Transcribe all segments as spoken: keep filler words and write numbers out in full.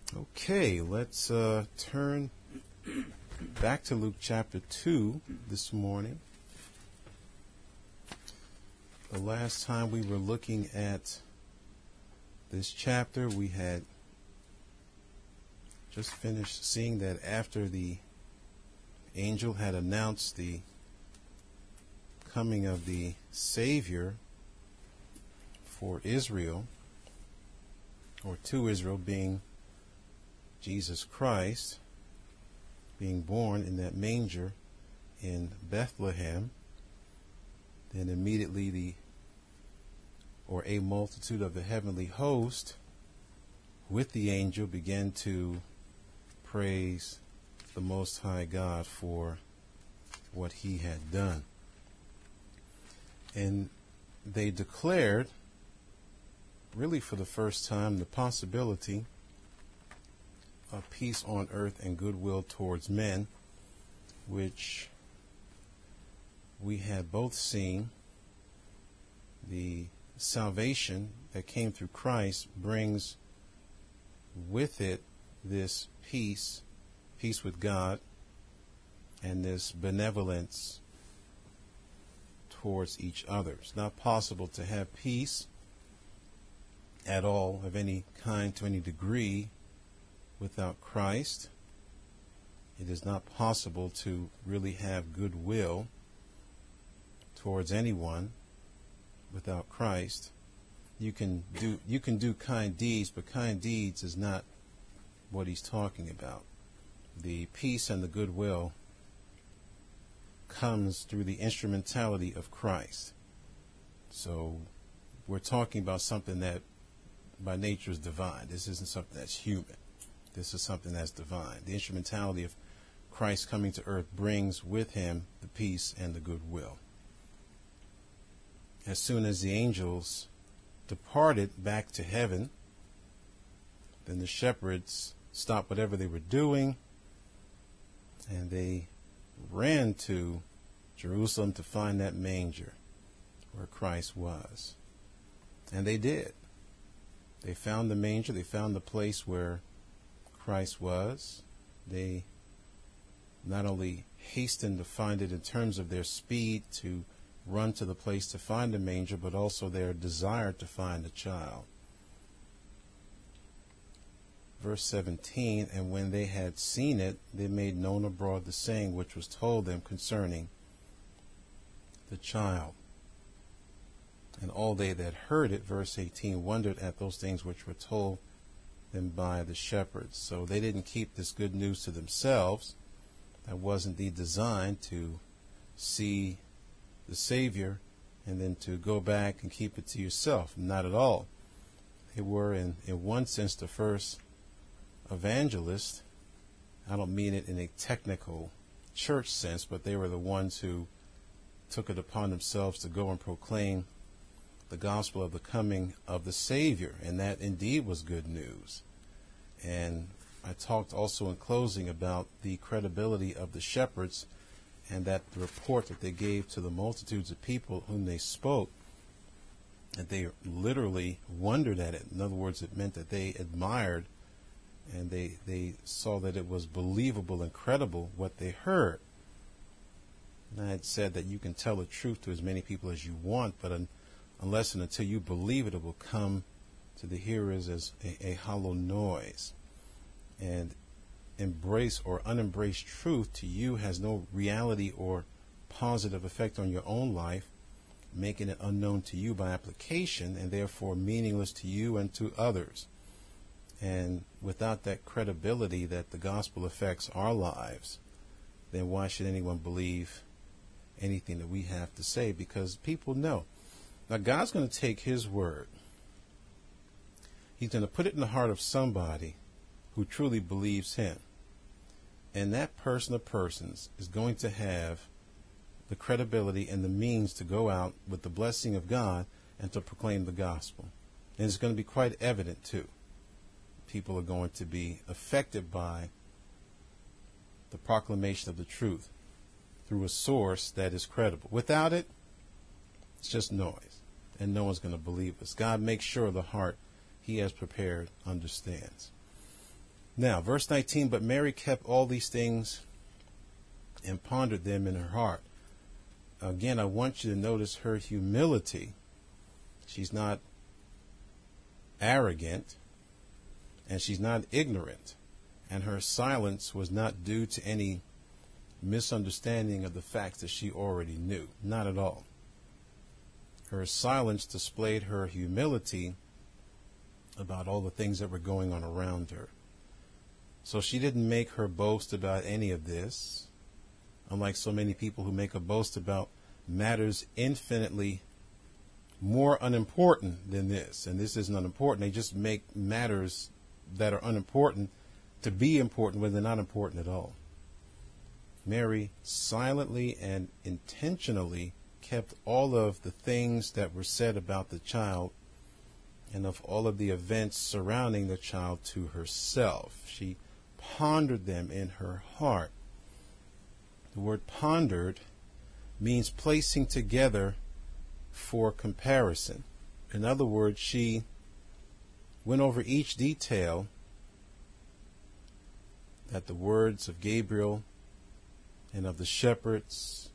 Okay, let's uh, turn back to Luke chapter two this morning. The last time we were looking at this chapter, we had just finished seeing that after the angel had announced the coming of the Savior for Israel, or to Israel, being Jesus Christ, being born in that manger in Bethlehem, then immediately the or a multitude of the heavenly host with the angel began to praise the Most High God for what he had done. And they declared, really for the first time, the possibility of peace on earth and goodwill towards men, which we had both seen. The salvation that came through Christ brings with it this peace, peace with God, and this benevolence towards each other. It's not possible to have peace at all, of any kind, to any degree, without Christ. It is not possible to really have goodwill towards anyone without Christ. You can do you can do kind deeds, but kind deeds is not what he's talking about. The peace and the goodwill comes through the instrumentality of Christ. So we're talking about something that by nature is divine. This isn't something that's human. This is something that's divine. The instrumentality of Christ coming to earth brings with him the peace and the goodwill. As soon as the angels departed back to heaven, then the shepherds stopped whatever they were doing and they ran to Jerusalem to find that manger where Christ was. And they did. They found the manger. They found the place where Christ was. They not only hastened to find it in terms of their speed to run to the place to find the manger, but also their desire to find the child. Verse seventeen, and when they had seen it, they made known abroad the saying which was told them concerning the child. And all they that heard it, verse eighteen, wondered at those things which were told them by the shepherds. So they didn't keep this good news to themselves. That wasn't the design, to see the Savior and then to go back and keep it to yourself. Not at all. They were, in, in one sense, the first evangelists. I don't mean it in a technical church sense, but they were the ones who took it upon themselves to go and proclaim the gospel of the coming of the Savior, and that indeed was good news. And I talked also in closing about the credibility of the shepherds and that the report that they gave to the multitudes of people whom they spoke, that they literally wondered at it. In other words, it meant that they admired and they, they saw that it was believable and credible what they heard. And I had said that you can tell the truth to as many people as you want, but un- unless and until you believe it, it will come to the hearers as a, a hollow noise. And embrace or unembrace truth to you has no reality or positive effect on your own life, making it unknown to you by application and therefore meaningless to you and to others. And without that credibility that the gospel affects our lives, then why should anyone believe anything that we have to say? Because people know. Now, God's going to take his word. He's going to put it in the heart of somebody who truly believes him. And that person or persons is going to have the credibility and the means to go out with the blessing of God and to proclaim the gospel. And it's going to be quite evident, too. People are going to be affected by the proclamation of the truth through a source that is credible. Without it, it's just noise, and no one's going to believe us. God makes sure the heart he has prepared understands. Now, verse nineteen, but Mary kept all these things and pondered them in her heart. Again, I want you to notice her humility. She's not arrogant, and she's not ignorant. And her silence was not due to any misunderstanding of the facts that she already knew. Not at all. Her silence displayed her humility about all the things that were going on around her. So she didn't make her boast about any of this, unlike so many people who make a boast about matters infinitely more unimportant than this. And this isn't unimportant. They just make matters that are unimportant to be important when they're not important at all. Mary silently and intentionally kept all of the things that were said about the child and of all of the events surrounding the child to herself. She pondered them in her heart. The word pondered means placing together for comparison. In other words, she went over each detail that the words of Gabriel and of the shepherds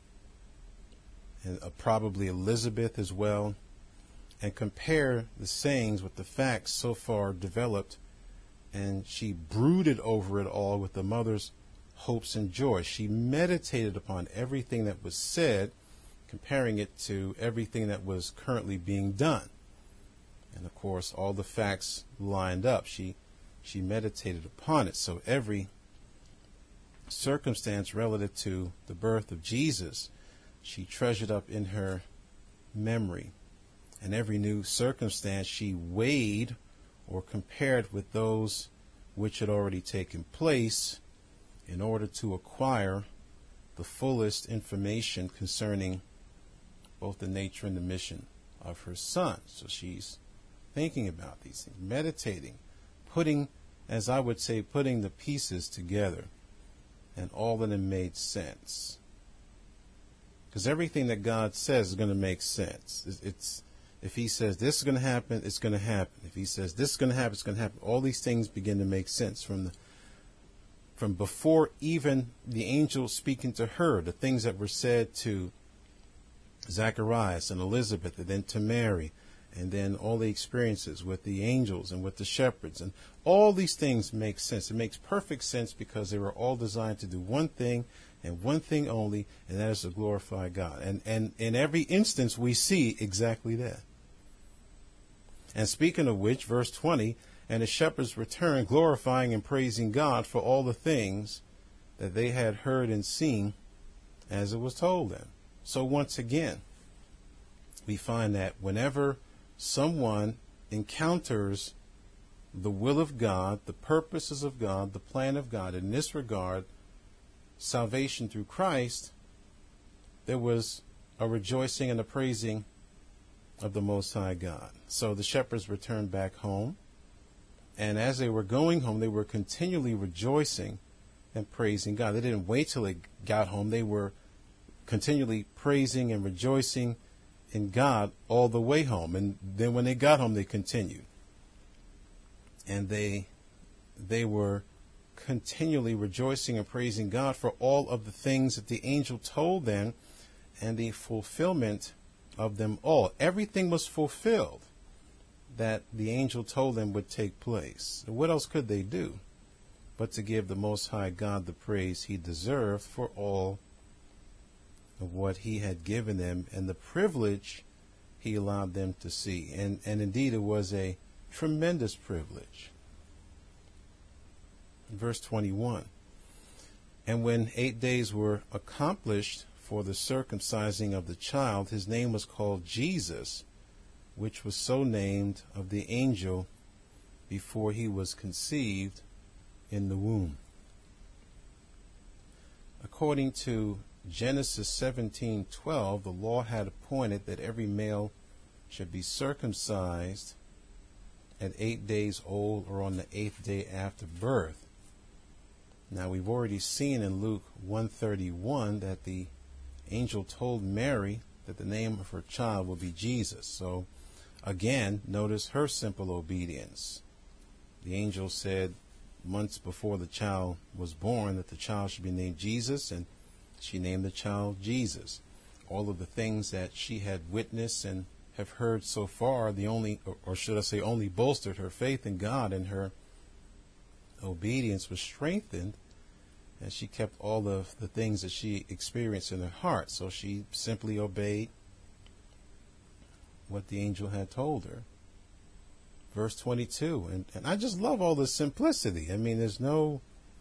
and of probably Elizabeth as well, and compare the sayings with the facts so far developed, and she brooded over it all with the mother's hopes and joy. She meditated upon everything that was said, comparing it to everything that was currently being done. And of course, all the facts lined up. She she meditated upon it. So every circumstance relative to the birth of Jesus, she treasured up in her memory. And every new circumstance she weighed or compared with those which had already taken place in order to acquire the fullest information concerning both the nature and the mission of her son. So she's thinking about these things, meditating, putting, as I would say, putting the pieces together, and all of them made sense. Because everything that God says is going to make sense. It's, it's if he says this is going to happen, it's going to happen. If he says this is going to happen, it's going to happen. All these things begin to make sense from the from before even the angel speaking to her, the things that were said to Zacharias and Elizabeth, and then to Mary, and then all the experiences with the angels and with the shepherds, and all these things make sense. It makes perfect sense because they were all designed to do one thing and one thing only, and that is to glorify God. And and in every instance we see exactly that. And speaking of which, verse twenty, and the shepherds returned, glorifying and praising God for all the things that they had heard and seen as it was told them. So once again, we find that whenever someone encounters the will of God, the purposes of God, the plan of God, in this regard, salvation through Christ, there was a rejoicing and a praising of the Most High God. So the shepherds returned back home, and as they were going home, they were continually rejoicing and praising God. They didn't wait till they got home. They were continually praising and rejoicing in God all the way home. And then when they got home, they continued. And they they were continually rejoicing and praising God for all of the things that the angel told them and the fulfillment of them all. Everything was fulfilled that the angel told them would take place. What else could they do but to give the Most High God the praise he deserved for all of what he had given them and the privilege he allowed them to see. And, and indeed, it was a tremendous privilege. Verse twenty-one, and when eight days were accomplished for the circumcising of the child, his name was called Jesus, which was so named of the angel before he was conceived in the womb. According to Genesis seventeen twelve, the law had appointed that every male should be circumcised at eight days old or on the eighth day after birth. Now, we've already seen in Luke one thirty-one that the angel told Mary that the name of her child will be Jesus. So, again, notice her simple obedience. The angel said, months before the child was born that the child should be named Jesus, and she named the child Jesus. All of the things that she had witnessed and have heard so far, the only, or should I say, only bolstered her faith in God, and her obedience was strengthened as she kept all of the things that she experienced in her heart. So she simply obeyed what the angel had told her. Verse twenty-two, and, and I just love all the simplicity. I mean, there's no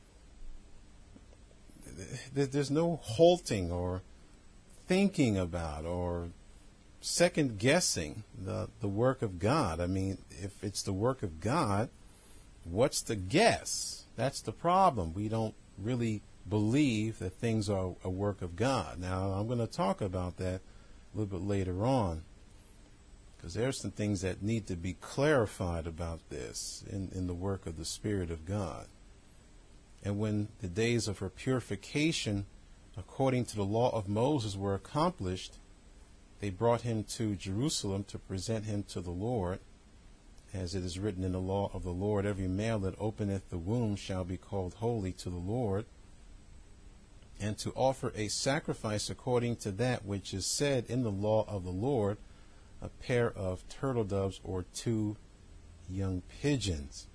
there's no halting or thinking about or second guessing the, the work of God. I mean, if it's the work of God, what's the guess? That's the problem. We don't really believe that things are a work of God. Now, I'm going to talk about that a little bit later on, because there are some things that need to be clarified about this in, in the work of the Spirit of God. And when the days of her purification, according to the law of Moses, were accomplished, they brought him to Jerusalem to present him to the Lord. As it is written in the law of the Lord, every male that openeth the womb shall be called holy to the Lord, and to offer a sacrifice according to that which is said in the law of the Lord, a pair of turtle doves or two young pigeons.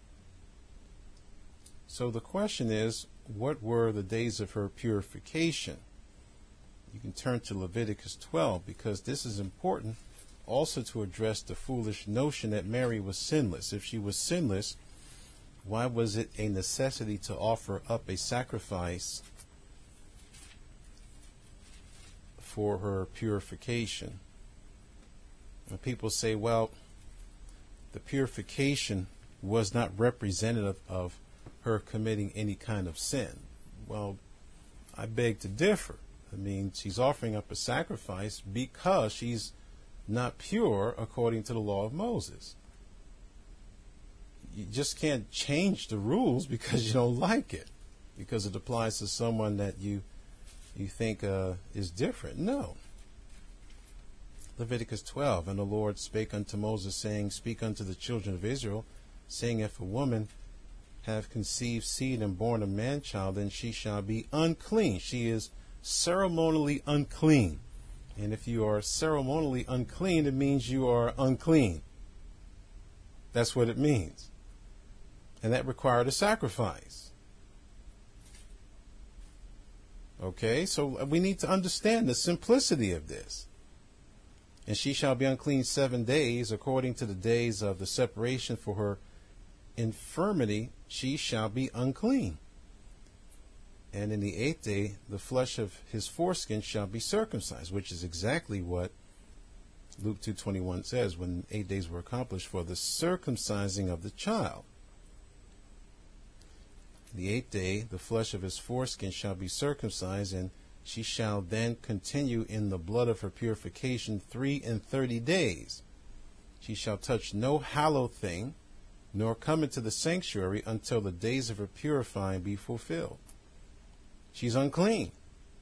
So the question is, what were the days of her purification? You can turn to Leviticus twelve, because this is important also to address the foolish notion that Mary was sinless. If she was sinless, why was it a necessity to offer up a sacrifice for her purification? And people say, well, the purification was not representative of her committing any kind of sin. Well, I beg to differ. I mean, she's offering up a sacrifice because she's not pure according to the law of Moses. You just can't change the rules because you don't like it, because it applies to someone that you you think uh, is different. No. Leviticus twelve, and the Lord spake unto Moses, saying, Speak unto the children of Israel, saying, If a woman have conceived seed and born a man-child, then she shall be unclean. She is ceremonially unclean. And if you are ceremonially unclean, it means you are unclean. That's what it means. And that required a sacrifice. Okay, so we need to understand the simplicity of this. And she shall be unclean seven days, according to the days of the separation for her infirmity, she shall be unclean. And in the eighth day, the flesh of his foreskin shall be circumcised, which is exactly what Luke two twenty-one says, when eight days were accomplished for the circumcising of the child. The eighth day, the flesh of his foreskin shall be circumcised, and she shall then continue in the blood of her purification three and thirty days. She shall touch no hallowed thing, nor come into the sanctuary until the days of her purifying be fulfilled. She's unclean.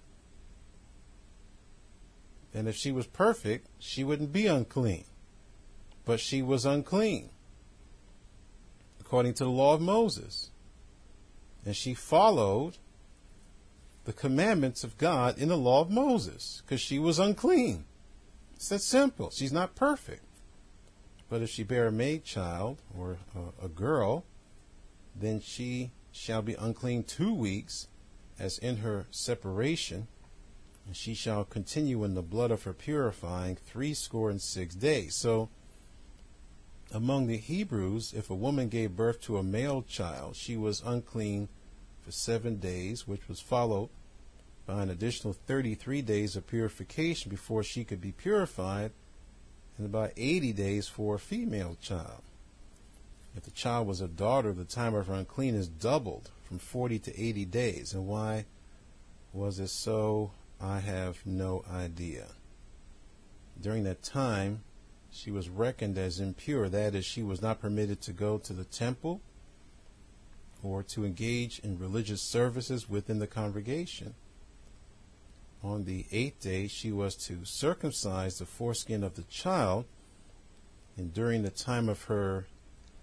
And if she was perfect, she wouldn't be unclean. But she was unclean, according to the law of Moses. And she followed the commandments of God in the law of Moses, because she was unclean. It's that simple. She's not perfect. But if she bear a maid child or a, a girl, then she shall be unclean two weeks, as in her separation, and she shall continue in the blood of her purifying three score and six days. So, among the Hebrews, if a woman gave birth to a male child, she was unclean for seven days, which was followed by an additional thirty-three days of purification before she could be purified, and about eighty days for a female child. If the child was a daughter, the time of her uncleanness doubled from forty to eighty days. And why was it so? I have no idea. During that time, she was reckoned as impure. That is, she was not permitted to go to the temple or to engage in religious services within the congregation. On the eighth day, she was to circumcise the foreskin of the child, and during the time of her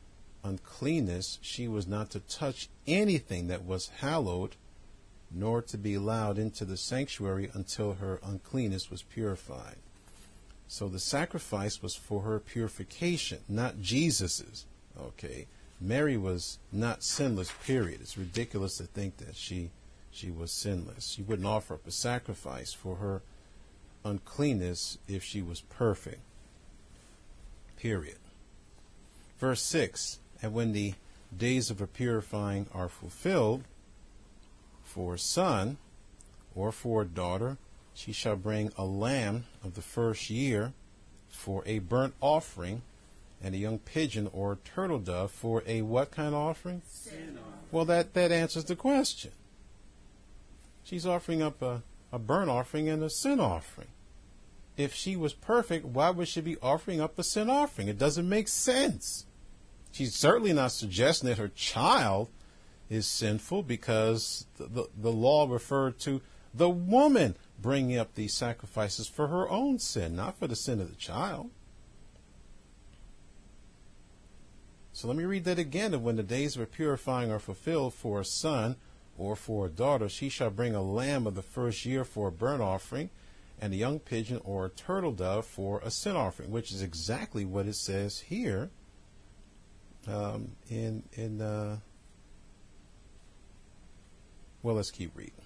uncleanness, she was not to touch anything that was hallowed, nor to be allowed into the sanctuary until her uncleanness was purified. So the sacrifice was for her purification, not Jesus's. Okay. Mary was not sinless, period. It's ridiculous to think that she she was sinless. She wouldn't offer up a sacrifice for her uncleanness if she was perfect. Period. Verse six, and when the days of her purifying are fulfilled, for a son or for a daughter, she shall bring a lamb of the first year for a burnt offering, and a young pigeon or a turtle dove for a what kind of offering? Sin offering. Well, that, that answers the question. She's offering up a, a burnt offering and a sin offering. If she was perfect, why would she be offering up a sin offering? It doesn't make sense. She's certainly not suggesting that her child is sinful, because the, the, the law referred to the woman bringing up these sacrifices for her own sin, not for the sin of the child. So let me read that again. And when the days of her purifying are fulfilled, for a son or for a daughter, she shall bring a lamb of the first year for a burnt offering, and a young pigeon or a turtle dove for a sin offering, which is exactly what it says here um, in in. Uh, well, let's keep reading.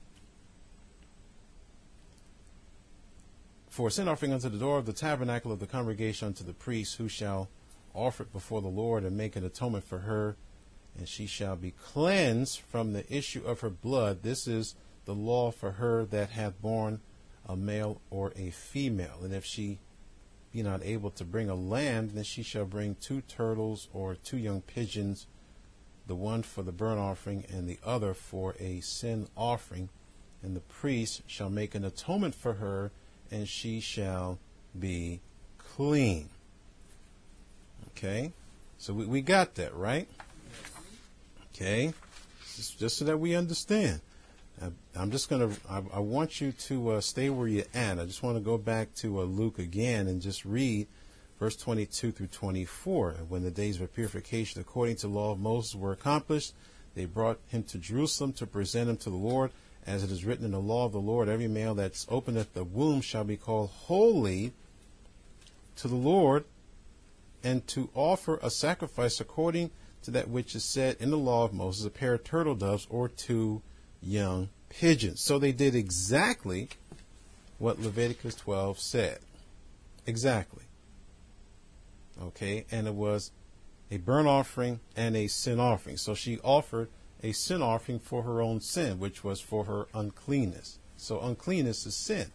For a sin offering unto the door of the tabernacle of the congregation unto the priest, who shall offer it before the Lord and make an atonement for her, and she shall be cleansed from the issue of her blood. This is the law for her that hath borne a male or a female. And if she be not able to bring a lamb, then she shall bring two turtles or two young pigeons, the one for the burnt offering and the other for a sin offering. And the priest shall make an atonement for her, and she shall be clean. Okay, so we, we got that, right? Okay, just, just so that we understand. I, I'm just going to, I, I want you to uh, stay where you're at. I just want to go back to uh, Luke again and just read verse twenty-two through twenty-four. And when the days of purification according to the law of Moses were accomplished, they brought him to Jerusalem to present him to the Lord. As it is written in the law of the Lord, every male that's opened at the womb shall be called holy to the Lord, and to offer a sacrifice according to that which is said in the law of Moses, a pair of turtle doves or two young pigeons. So they did exactly what Leviticus twelve said. Exactly. Okay, and it was a burnt offering and a sin offering. So she offered a sin offering for her own sin, which was for her uncleanness. So uncleanness is sin.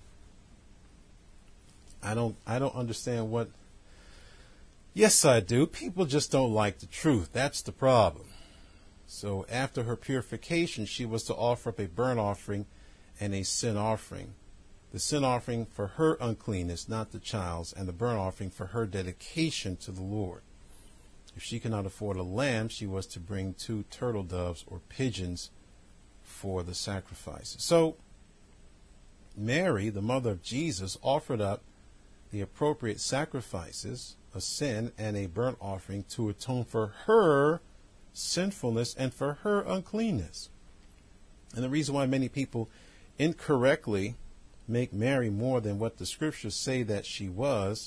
I don't I don't understand what. Yes, I do. People just don't like the truth. That's the problem. So after her purification, she was to offer up a burnt offering and a sin offering. The sin offering for her uncleanness, not the child's, and the burnt offering for her dedication to the Lord. If she could not afford a lamb, she was to bring two turtle doves or pigeons for the sacrifices. So Mary, the mother of Jesus, offered up the appropriate sacrifices, a sin and a burnt offering, to atone for her sinfulness and for her uncleanness. And the reason why many people incorrectly make Mary more than what the scriptures say that she was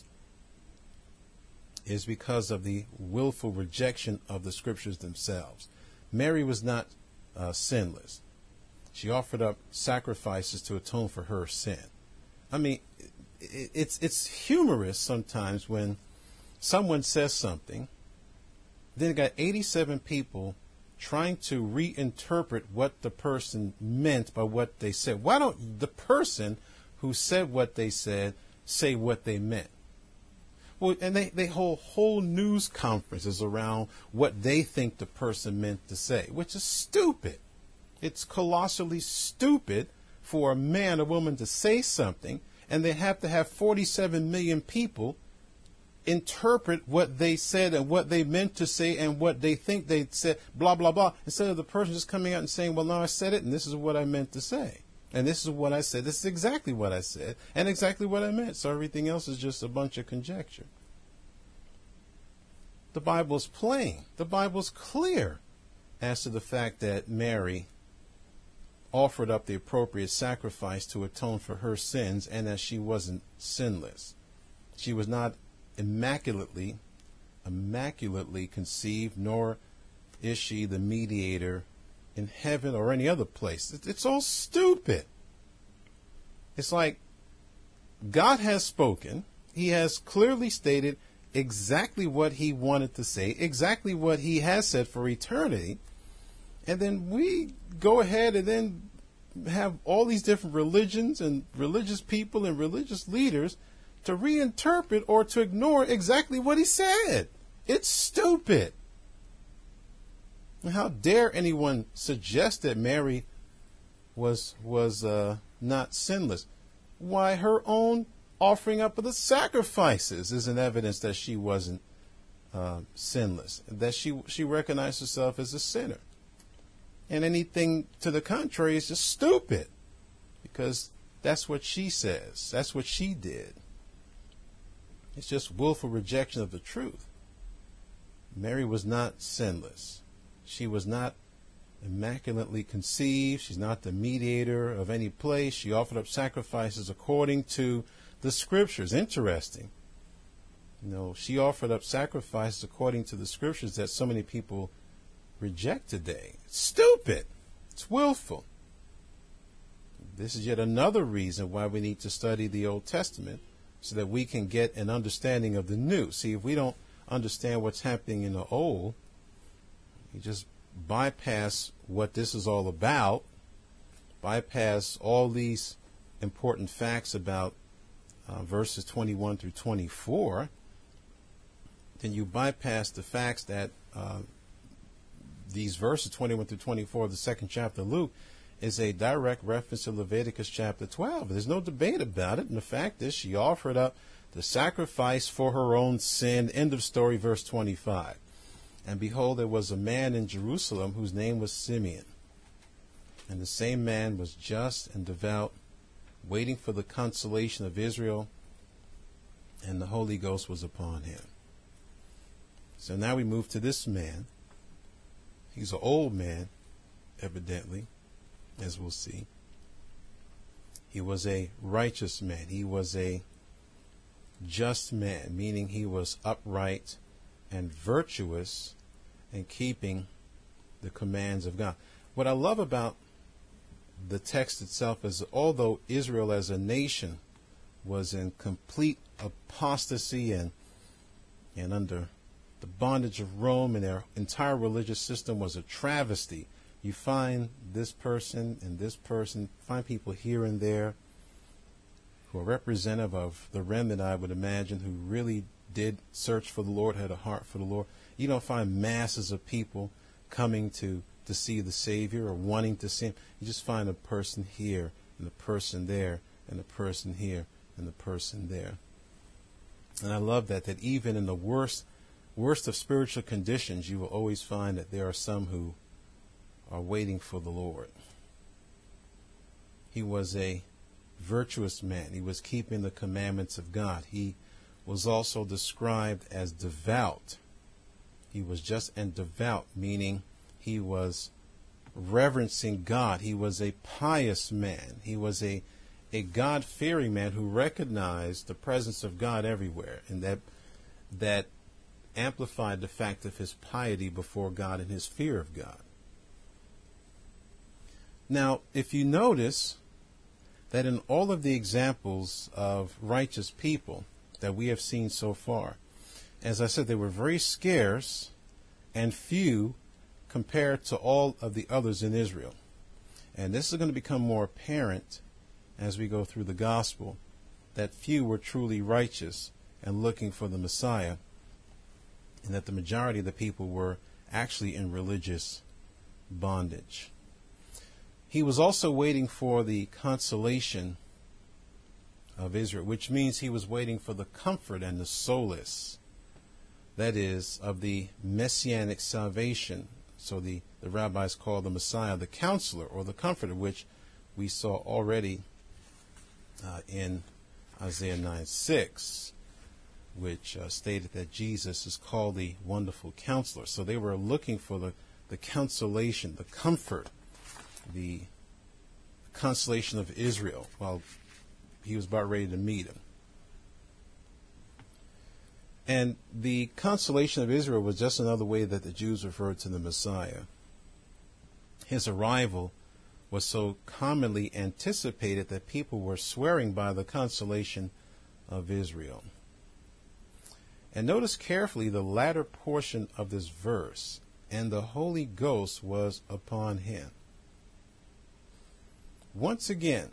is because of the willful rejection of the scriptures themselves. Mary was not uh, sinless. She offered up sacrifices to atone for her sin. I mean, it, it's it's humorous sometimes when someone says something, then you got eighty-seven people trying to reinterpret what the person meant by what they said. Why don't the person who said what they said say what they meant? Well, and they, they hold whole news conferences around what they think the person meant to say, which is stupid. It's colossally stupid for a man or woman to say something, and they have to have forty-seven million people interpret what they said and what they meant to say and what they think they said, blah, blah, blah, instead of the person just coming out and saying, well, no, I said it, and this is what I meant to say. And this is what I said. This is exactly what I said and exactly what I meant. So everything else is just a bunch of conjecture. The Bible is plain. The Bible is clear as to the fact that Mary offered up the appropriate sacrifice to atone for her sins, and that she wasn't sinless. She was not immaculately, immaculately conceived, nor is she the mediator in heaven or any other place. It's all stupid. It's like God has spoken. He has clearly stated exactly what he wanted to say, exactly what he has said for eternity. And then we go ahead and then have all these different religions and religious people and religious leaders to reinterpret or to ignore exactly what he said. It's stupid. How dare anyone suggest that Mary was was uh, not sinless? Why, her own offering up of the sacrifices is an evidence that she wasn't uh, sinless, that she she recognized herself as a sinner. And anything to the contrary is just stupid, because that's what she says. That's what she did. It's just willful rejection of the truth. Mary was not sinless. She was not immaculately conceived. She's not the mediator of any place. She offered up sacrifices according to the scriptures. Interesting. You know, she offered up sacrifices according to the scriptures that so many people reject today. It's stupid. It's willful. This is yet another reason why we need to study the Old Testament, so that we can get an understanding of the New. See, if we don't understand what's happening in the Old, you just bypass what this is all about, bypass all these important facts about uh, verses twenty-one through twenty-four, then you bypass the facts that uh, these verses twenty-one through twenty-four of the second chapter of Luke is a direct reference to Leviticus chapter twelve. There's no debate about it. And the fact is, she offered up the sacrifice for her own sin. End of story, verse twenty-five. And behold, there was a man in Jerusalem whose name was Simeon. And the same man was just and devout, waiting for the consolation of Israel, and the Holy Ghost was upon him. So now we move to this man. He's an old man, evidently, as we'll see. He was a righteous man. He was a just man, meaning he was upright and virtuous in keeping the commands of God. What I love about the text itself is, although Israel as a nation was in complete apostasy and and under the bondage of Rome, and their entire religious system was a travesty, you find this person and this person, find people here and there who are representative of the remnant, I would imagine, who really did search for the Lord, had a heart for the Lord. You don't find masses of people coming to, to see the Savior or wanting to see him. You just find a person here and a person there and a person here and a person there. And I love that, that even in the worst, worst of spiritual conditions, you will always find that there are some who are waiting for the Lord. He was a virtuous man. He was keeping the commandments of God. He was also described as devout. He was just and devout, meaning he was reverencing God. He was a pious man. He was a, a God-fearing man who recognized the presence of God everywhere, and that that amplified the fact of his piety before God and his fear of God. Now, if you notice that in all of the examples of righteous people that we have seen so far, as I said, they were very scarce and few compared to all of the others in Israel. And this is going to become more apparent as we go through the gospel, that few were truly righteous and looking for the Messiah, and that the majority of the people were actually in religious bondage. He was also waiting for the consolation of Israel, which means he was waiting for the comfort and the solace, that is, of the messianic salvation. So the, the rabbis call the Messiah the counselor or the comforter, which we saw already uh, in Isaiah nine six. which uh, stated that Jesus is called the Wonderful Counselor. So they were looking for the, the consolation, the comfort, the consolation of Israel while he was about ready to meet him. And the consolation of Israel was just another way that the Jews referred to the Messiah. His arrival was so commonly anticipated that people were swearing by the consolation of Israel. And notice carefully the latter portion of this verse, and the Holy Ghost was upon him. Once again,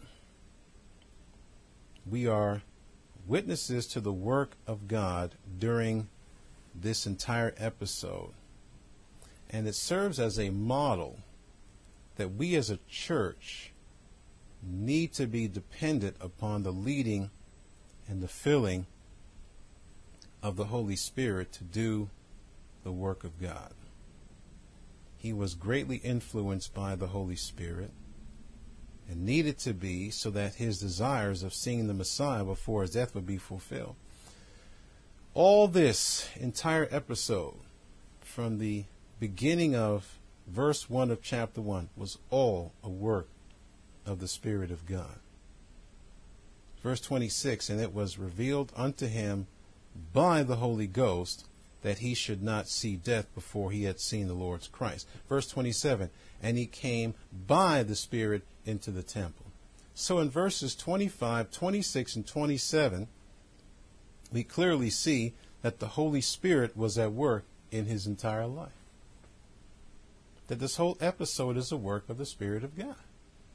we are witnesses to the work of God during this entire episode. And it serves as a model that we as a church need to be dependent upon the leading and the filling of the Holy Spirit to do the work of God. He was greatly influenced by the Holy Spirit and needed to be so that his desires of seeing the Messiah before his death would be fulfilled. All this entire episode, from the beginning of verse one of chapter one, was all a work of the Spirit of God. Verse twenty-six, and it was revealed unto him by the Holy Ghost that he should not see death before he had seen the Lord's Christ. Verse twenty-seven, and he came by the Spirit into the temple. So in verses twenty-five, twenty-six, and twenty-seven, we clearly see that the Holy Spirit was at work in his entire life. That this whole episode is a work of the Spirit of God.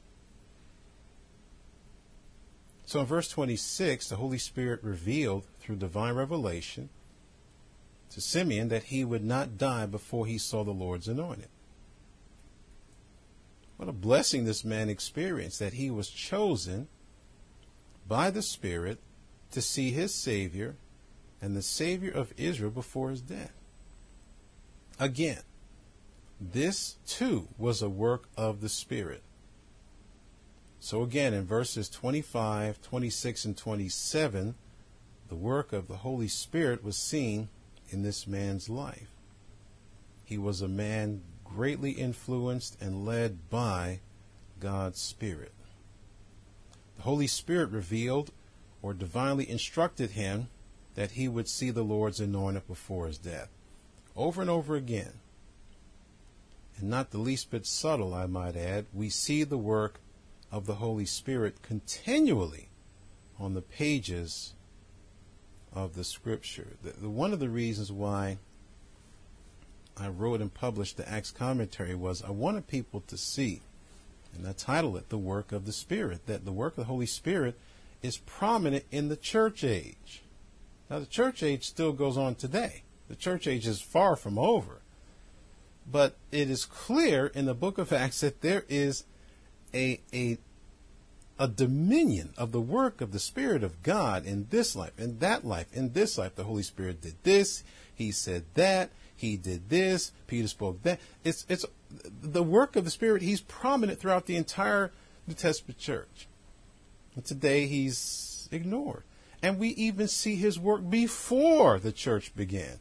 So in verse twenty-six, the Holy Spirit revealed through divine revelation to Simeon that he would not die before he saw the Lord's anointed. What a blessing this man experienced, that he was chosen by the Spirit to see his Savior and the Savior of Israel before his death. Again, this too was a work of the Spirit. So again, in verses twenty-five, twenty-six, and twenty-seven, the work of the Holy Spirit was seen in this man's life. He was a man greatly influenced and led by God's Spirit. The Holy Spirit revealed or divinely instructed him that he would see the Lord's anointed before his death. Over and over again, and not the least bit subtle, I might add, we see the work of the Holy Spirit continually on the pages of the Scripture. The, the, one of the reasons why I wrote and published the Acts commentary was I wanted people to see, and I titled it The Work of the Spirit, that the work of the Holy Spirit is prominent in the church age. Now, the church age still goes on today. The church age is far from over. But it is clear in the book of Acts that there is a, a, a dominion of the work of the Spirit of God in this life, in that life, in this life. The Holy Spirit did this. He said that. He did this. Peter spoke that. It's, it's the work of the Spirit. He's prominent throughout the entire New Testament church. And today he's ignored. And we even see his work before the church began.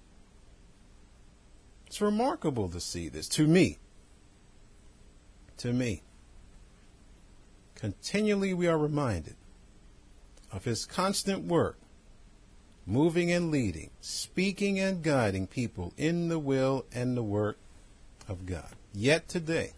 It's remarkable to see this, to me. To me. Continually we are reminded of his constant work, moving and leading, speaking and guiding people in the will and the work of God. Yet today,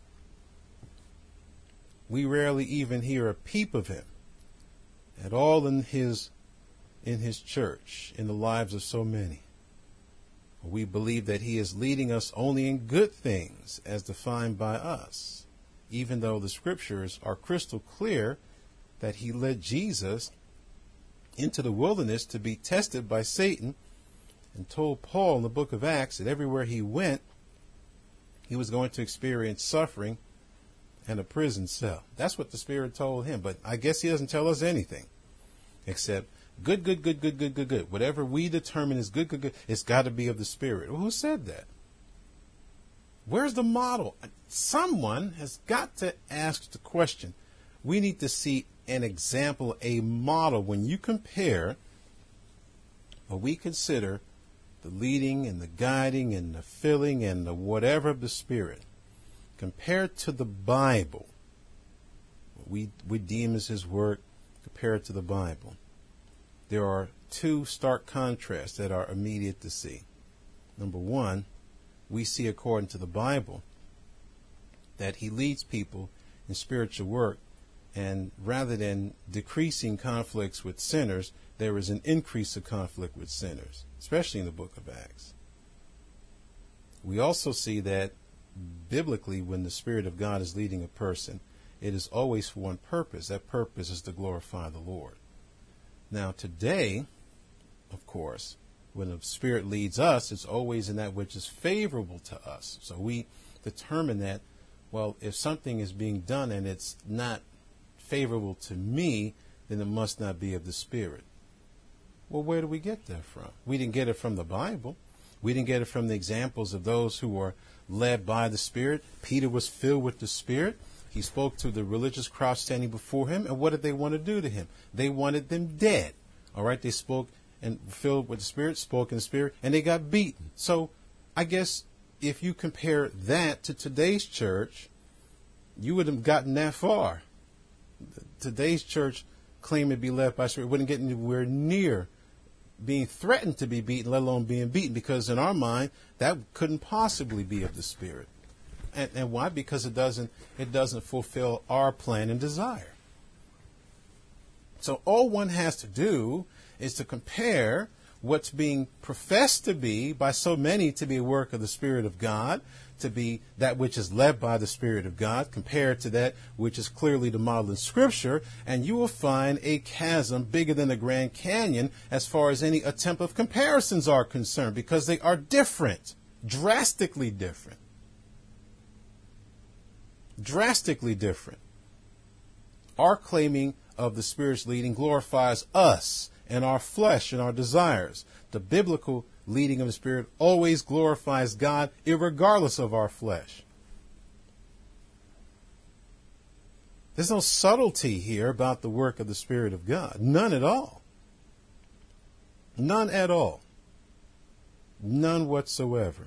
we rarely even hear a peep of him at all in his in his church, in the lives of so many. We believe that he is leading us only in good things as defined by us, even though the Scriptures are crystal clear that he led Jesus into the wilderness to be tested by Satan, and told Paul in the book of Acts that everywhere he went, he was going to experience suffering and a prison cell. That's what the Spirit told him. But I guess he doesn't tell us anything except good, good, good, good, good, good, good. Whatever we determine is good, good, good, it's got to be of the Spirit. Well, who said that? Where's the model? Someone has got to ask the question. We need to see an example, a model. When you compare what we consider the leading and the guiding and the filling and the whatever of the Spirit, compared to the Bible, what we, we deem as his work, compared to the Bible, there are two stark contrasts that are immediate to see. Number one, we see according to the Bible that he leads people in spiritual work, and rather than decreasing conflicts with sinners, there is an increase of conflict with sinners, especially in the book of Acts. We also see that biblically, when the Spirit of God is leading a person, it is always for one purpose. That purpose is to glorify the Lord. Now, today, of course, when the Spirit leads us, it's always in that which is favorable to us. So we determine that, well, if something is being done and it's not favorable to me, then it must not be of the Spirit. Well, where do we get that from? We didn't get it from the Bible. We didn't get it from the examples of those who were led by the Spirit. Peter was filled with the Spirit. He spoke to the religious crowd standing before him. And what did they want to do to him? They wanted them dead. All right. They spoke and filled with the Spirit, spoke in the Spirit, and they got beaten. So I guess if you compare that to today's church, you wouldn't have gotten that far. Today's church claiming to be led by the Spirit wouldn't get anywhere near being threatened to be beaten, let alone being beaten, because in our mind, that couldn't possibly be of the Spirit. And, and why? Because it doesn't, it doesn't fulfill our plan and desire. So all one has to do is to compare what's being professed to be by so many to be a work of the Spirit of God, to be that which is led by the Spirit of God, compared to that which is clearly the model in Scripture, and you will find a chasm bigger than the Grand Canyon as far as any attempt of comparisons are concerned, because they are different, drastically different. Drastically different. Our claiming of the Spirit's leading glorifies us and our flesh and our desires. The biblical leading of the Spirit always glorifies God, irregardless of our flesh. There's no subtlety here about the work of the Spirit of God. None at all. None at all. None whatsoever.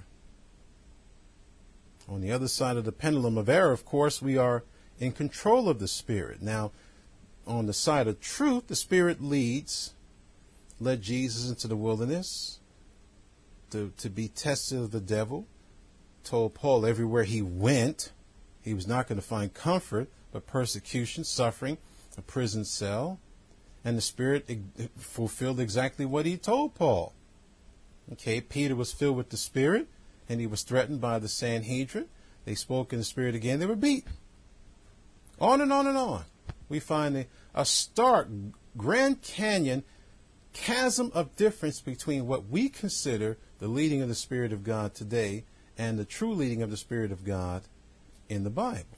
On the other side of the pendulum of error, of course, we are in control of the Spirit. Now, on the side of truth, the Spirit leads, led Jesus into the wilderness to, to be tested of the devil, told Paul everywhere he went, he was not going to find comfort, but persecution, suffering, a prison cell. And the Spirit fulfilled exactly what he told Paul. Okay, Peter was filled with the Spirit, and he was threatened by the Sanhedrin. They spoke in the Spirit again. They were beaten. On and on and on. We find a, a stark Grand Canyon chasm of difference between what we consider the leading of the Spirit of God today and the true leading of the Spirit of God in the Bible.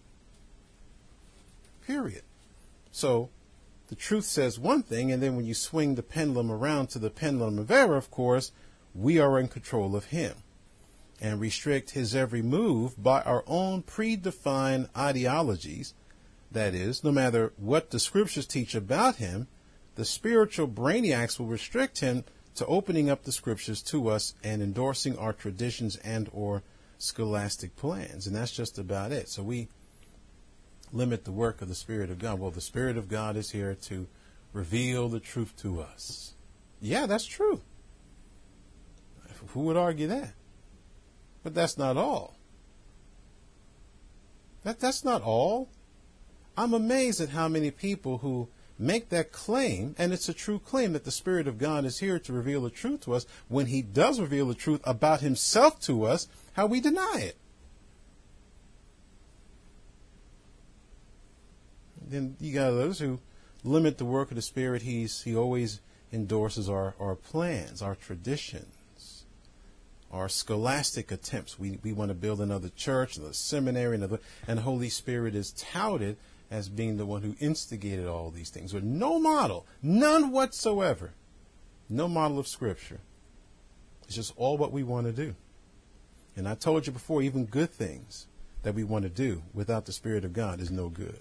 Period. So the truth says one thing, and then when you swing the pendulum around to the pendulum of error, of course, we are in control of him and restrict his every move by our own predefined ideologies. That is, no matter what the Scriptures teach about him, the spiritual brainiacs will restrict him to opening up the Scriptures to us and endorsing our traditions and or scholastic plans. And that's just about it. So we limit the work of the Spirit of God. Well, the Spirit of God is here to reveal the truth to us. Yeah, that's true. Who would argue that? But that's not all. That that's not all. I'm amazed at how many people who make that claim, and it's a true claim that the Spirit of God is here to reveal the truth to us, when he does reveal the truth about himself to us, how we deny it. Then you got others who limit the work of the Spirit. He's he always endorses our, our plans, our traditions, our scholastic attempts. We we want to build another church, another seminary, another, and the Holy Spirit is touted as being the one who instigated all these things, with no model, none whatsoever, no model of Scripture. It's just all what we want to do. And I told you before, even good things that we want to do without the Spirit of God is no good.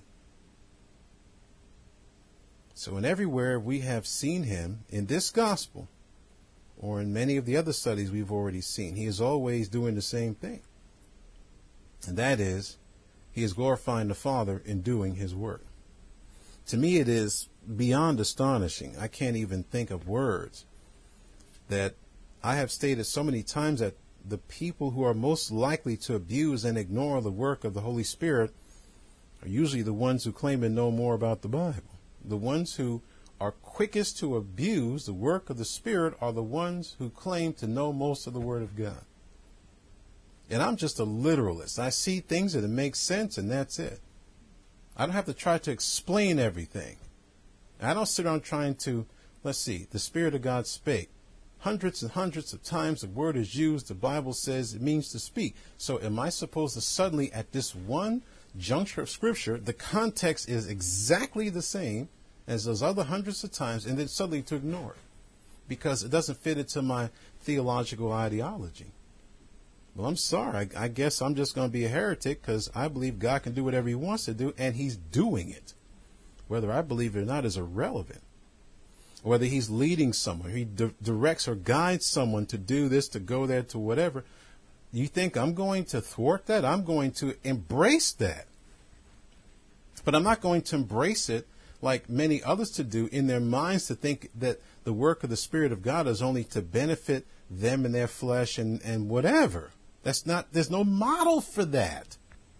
So in everywhere we have seen him in this gospel, or in many of the other studies we've already seen. He is always doing the same thing. And that is, he is glorifying the Father in doing his work. To me, it is beyond astonishing. I can't even think of words that I have stated so many times that the people who are most likely to abuse and ignore the work of the Holy Spirit are usually the ones who claim to know more about the Bible. The ones who are quickest to abuse the work of the Spirit are the ones who claim to know most of the Word of God. And I'm just a literalist. I see things and it makes sense, and that's it. I don't have to try to explain everything. I don't sit around trying to, let's see, the Spirit of God spake. Hundreds and hundreds of times the word is used. The Bible says it means to speak. So am I supposed to suddenly, at this one juncture of Scripture, the context is exactly the same as those other hundreds of times, and then suddenly to ignore it because it doesn't fit into my theological ideology? Well, I'm sorry. I, I guess I'm just going to be a heretic because I believe God can do whatever he wants to do, and he's doing it. Whether I believe it or not is irrelevant. Whether he's leading someone, he di- directs or guides someone to do this, to go there, to whatever. You think I'm going to thwart that? I'm going to embrace that. But I'm not going to embrace it like many others to do in their minds, to think that the work of the Spirit of God is only to benefit them and their flesh and, and whatever. That's not, there's no model for that.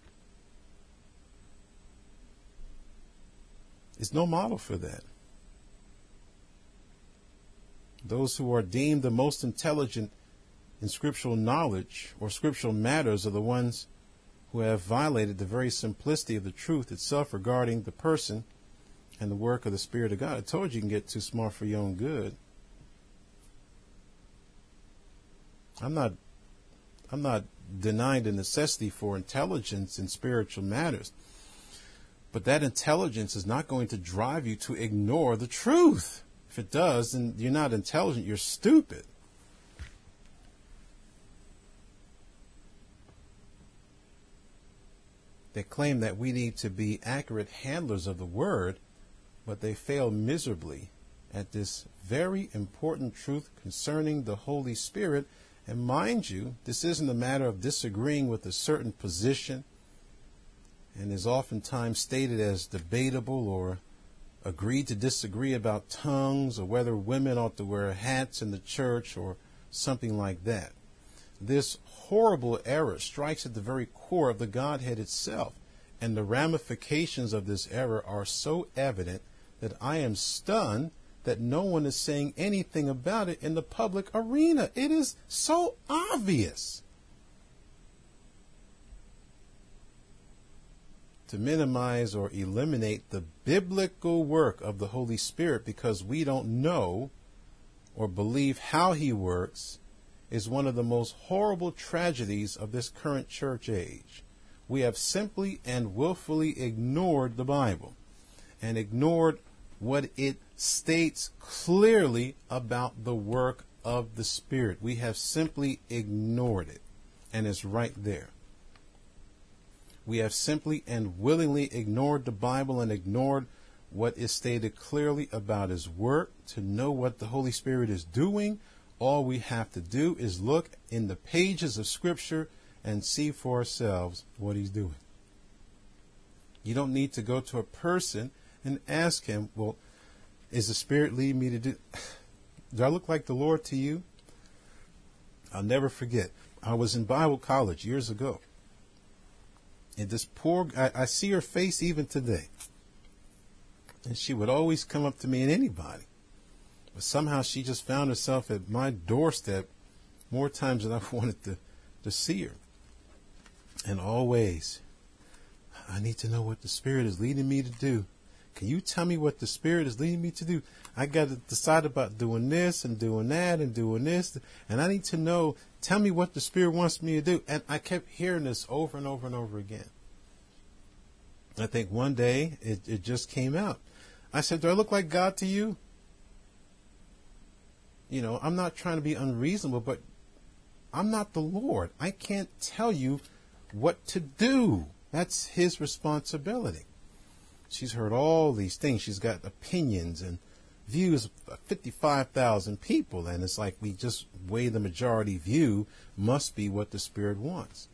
There's no model for that. Those who are deemed the most intelligent in scriptural knowledge or scriptural matters are the ones who have violated the very simplicity of the truth itself regarding the person and the work of the Spirit of God. I told you you can get too smart for your own good. I'm not, I'm not denying the necessity for intelligence in spiritual matters, but that intelligence is not going to drive you to ignore the truth. If it does, then you're not intelligent, you're stupid. They claim that we need to be accurate handlers of the word, but they fail miserably at this very important truth concerning the Holy Spirit. And mind you, this isn't a matter of disagreeing with a certain position and is oftentimes stated as debatable, or agreed to disagree about tongues, or whether women ought to wear hats in the church or something like that. This horrible error strikes at the very core of the Godhead itself, and the ramifications of this error are so evident that I am stunned that no one is saying anything about it in the public arena. It is so obvious. To minimize or eliminate the biblical work of the Holy Spirit because we don't know or believe how he works is one of the most horrible tragedies of this current church age. We have simply and willfully ignored the Bible and ignored what it states clearly about the work of the Spirit. We have simply ignored it, and it's right there. We have simply and willingly ignored the Bible and ignored what is stated clearly about his work. To know what the Holy Spirit is doing, all we have to do is look in the pages of Scripture and see for ourselves what he's doing. You don't need to go to a person and ask him, well, is the Spirit leading me to do? Do I look like the Lord to you? I'll never forget. I was in Bible college years ago. And this poor, I, I see her face even today. And she would always come up to me and anybody. But somehow she just found herself at my doorstep more times than I wanted to, to see her. And always, I need to know what the Spirit is leading me to do. Can you tell me what the Spirit is leading me to do? I got to decide about doing this and doing that and doing this. And I need to know, tell me what the Spirit wants me to do. And I kept hearing this over and over and over again. I think one day it, it just came out. I said, do I look like God to you? You know, I'm not trying to be unreasonable, but I'm not the Lord. I can't tell you what to do. That's his responsibility. She's heard all these things. She's got opinions and views fifty-five thousand people, and it's like we just weigh the majority view must be what the Spirit wants.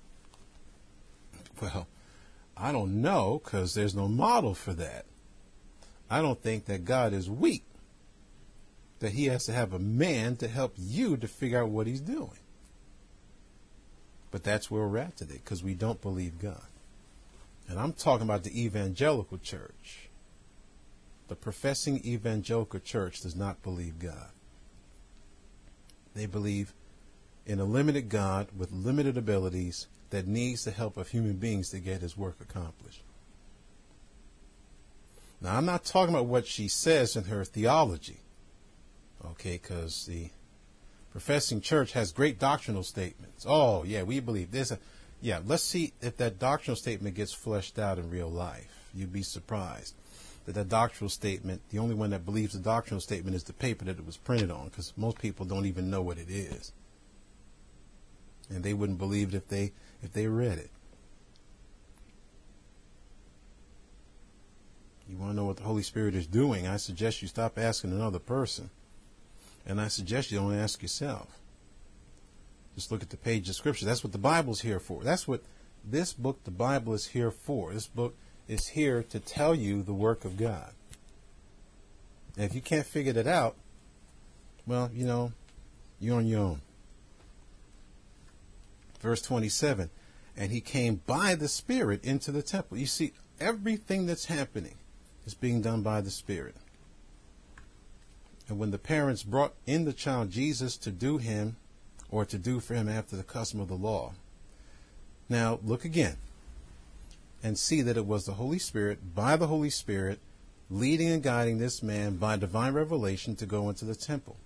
Well, I don't know, because there's no model for that. I don't think that God is weak, that he has to have a man to help you to figure out what he's doing. But that's where we're at today, because we don't believe God. And I'm talking about the evangelical church. The professing evangelical church does not believe God. They believe in a limited God with limited abilities that needs the help of human beings to get his work accomplished. Now, I'm not talking about what she says in her theology, okay, because the professing church has great doctrinal statements. Oh, yeah, we believe this. Yeah, let's see if that doctrinal statement gets fleshed out in real life. You'd be surprised that that doctrinal statement, the only one that believes the doctrinal statement is the paper that it was printed on, because most people don't even know what it is. And they wouldn't believe it if they if they read it. You want to know what the Holy Spirit is doing? I suggest you stop asking another person. And I suggest you don't ask yourself. Just look at the page of Scripture. That's what the Bible's here for. That's what this book, the Bible, is here for. This book is here to tell you the work of God. And if you can't figure that out, well, you know, you're on your own. Verse twenty-seven, and he came by the Spirit into the temple. You see, everything that's happening is being done by the Spirit. And when the parents brought in the child Jesus to do him, or to do for him after the custom of the law. Now, look again and see that it was the Holy Spirit, by the Holy Spirit, leading and guiding this man by divine revelation to go into the temple.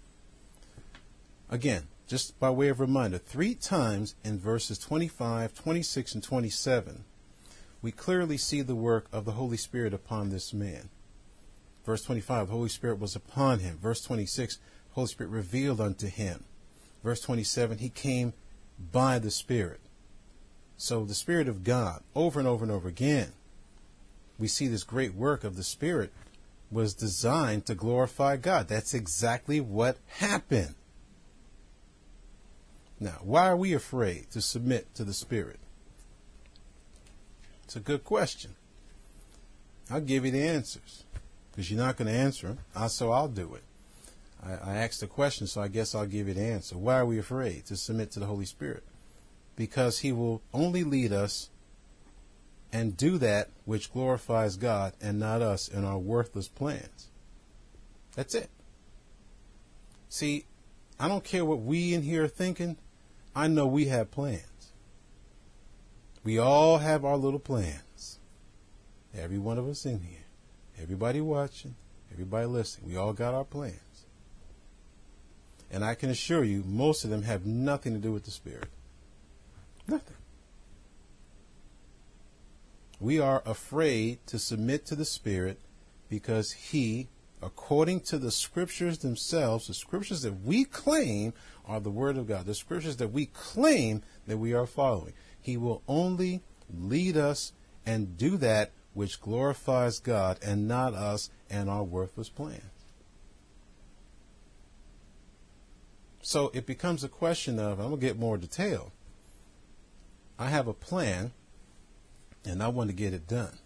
Again, just by way of reminder, three times in verses twenty-five, twenty-six, and twenty-seven, we clearly see the work of the Holy Spirit upon this man. Verse twenty-five, the Holy Spirit was upon him. Verse twenty-six, the Holy Spirit revealed unto him. Verse twenty-seven, he came by the Spirit. So the Spirit of God, over and over and over again, we see this great work of the Spirit was designed to glorify God. That's exactly what happened. Now, why are we afraid to submit to the Spirit? It's a good question. I'll give you the answers, because you're not going to answer them, I, so I'll do it. I, I asked the question, so I guess I'll give you the answer. Why are we afraid to submit to the Holy Spirit? Because he will only lead us and do that which glorifies God and not us in our worthless plans. That's it. See, I don't care what we in here are thinking. I know we have plans. We all have our little plans. Every one of us in here. Everybody watching. Everybody listening. We all got our plans. And I can assure you, most of them have nothing to do with the Spirit. Nothing. We are afraid to submit to the Spirit because he, according to the Scriptures themselves, the Scriptures that we claim are the Word of God, the Scriptures that we claim that we are following, he will only lead us and do that which glorifies God and not us and our worthless plans. So it becomes a question of, I'm going to get more detail. I have a plan and I want to get it done.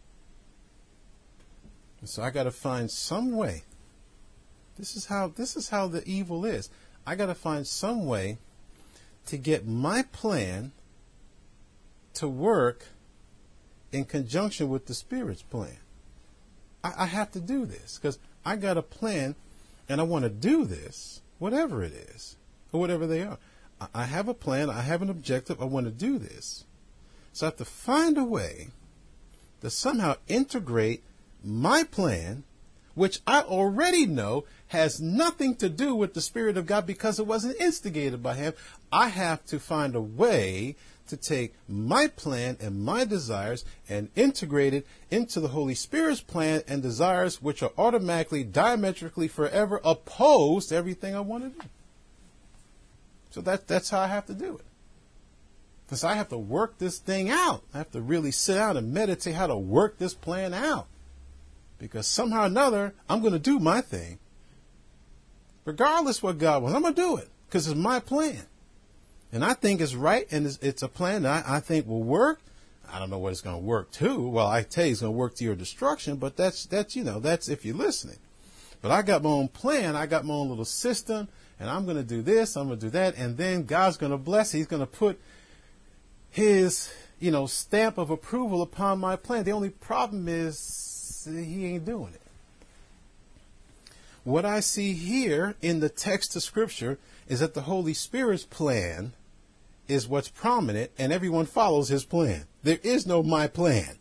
And so I got to find some way. This is how this is how the evil is. I got to find some way to get my plan to work in conjunction with the Spirit's plan. I, I have to do this because I got a plan and I want to do this, whatever it is, or whatever they are. I, I have a plan. I have an objective. I want to do this. So I have to find a way to somehow integrate my plan, which I already know has nothing to do with the Spirit of God because it wasn't instigated by him. I have to find a way to take my plan and my desires and integrate it into the Holy Spirit's plan and desires, which are automatically, diametrically, forever opposed to everything I want to do. So that, that's how I have to do it. Because I have to work this thing out. I have to really sit down and meditate how to work this plan out. Because somehow or another, I'm going to do my thing. Regardless what God wants, I'm going to do it because it's my plan. And I think it's right, and it's, it's a plan that I, I think will work. I don't know what it's going to work to. Well, I tell you it's going to work to your destruction, but that's, that's, you know, that's if you're listening. But I got my own plan. I got my own little system, and I'm going to do this, I'm going to do that, and then God's going to bless. He's going to put his, you know, stamp of approval upon my plan. The only problem is he ain't doing it. What I see here in the text of Scripture is that the Holy Spirit's plan is what's prominent, and everyone follows his plan. There is no my plan.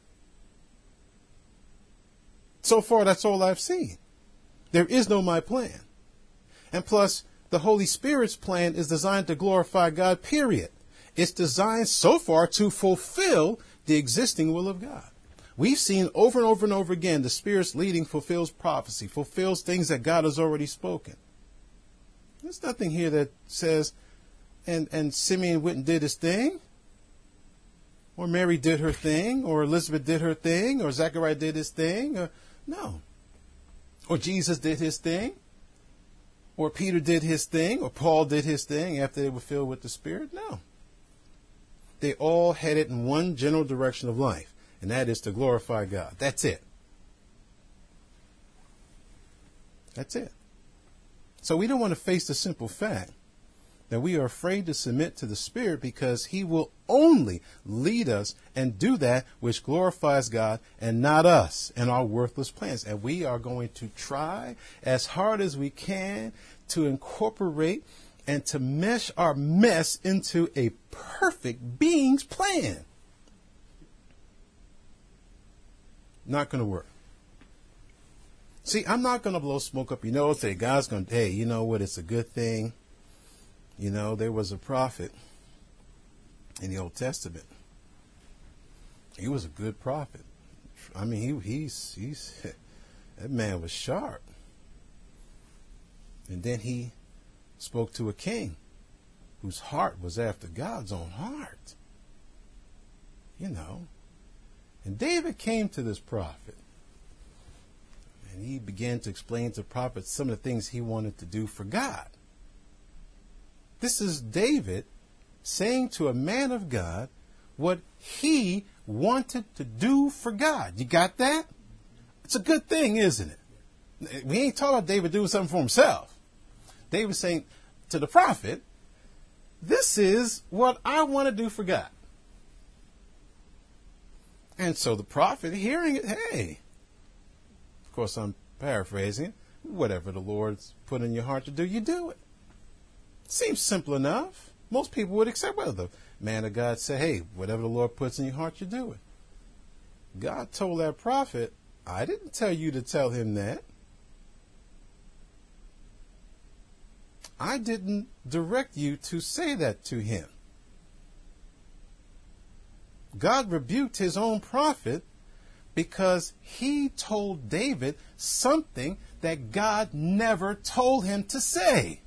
So far, that's all I've seen. There is no my plan. And plus, the Holy Spirit's plan is designed to glorify God, period. It's designed so far to fulfill the existing will of God. We've seen over and over and over again, the Spirit's leading fulfills prophecy, fulfills things that God has already spoken. There's nothing here that says, and, and Simeon went and did his thing, or Mary did her thing, or Elizabeth did her thing, or Zechariah did his thing. Or, no. Or Jesus did his thing, or Peter did his thing, or Paul did his thing after they were filled with the Spirit. No. They all headed in one general direction of life, and that is to glorify God. That's it. That's it. So we don't want to face the simple fact that we are afraid to submit to the Spirit because he will only lead us and do that which glorifies God and not us and our worthless plans. And we are going to try as hard as we can to incorporate and to mesh our mess into a perfect being's plan. Not going to work. See, I'm not going to blow smoke up your nose, say God's going to, hey, you know what, it's a good thing. You know, there was a prophet in the Old Testament. He was a good prophet. I mean, he, he's, he's, that man was sharp. And then he spoke to a king whose heart was after God's own heart. You know. And David came to this prophet. And he began to explain to the prophet some of the things he wanted to do for God. This is David saying to a man of God what he wanted to do for God. You got that? It's a good thing, isn't it? We ain't talking about David doing something for himself. David's saying to the prophet, this is what I want to do for God. And so the prophet, hearing it, hey, of course I'm paraphrasing, whatever the Lord's put in your heart to do, you do it. Seems simple enough. Most people would accept whether the man of God said, hey, whatever the Lord puts in your heart, you do it. God told that prophet, I didn't tell you to tell him that. I didn't direct you to say that to him. God rebuked his own prophet because he told David something that God never told him to say.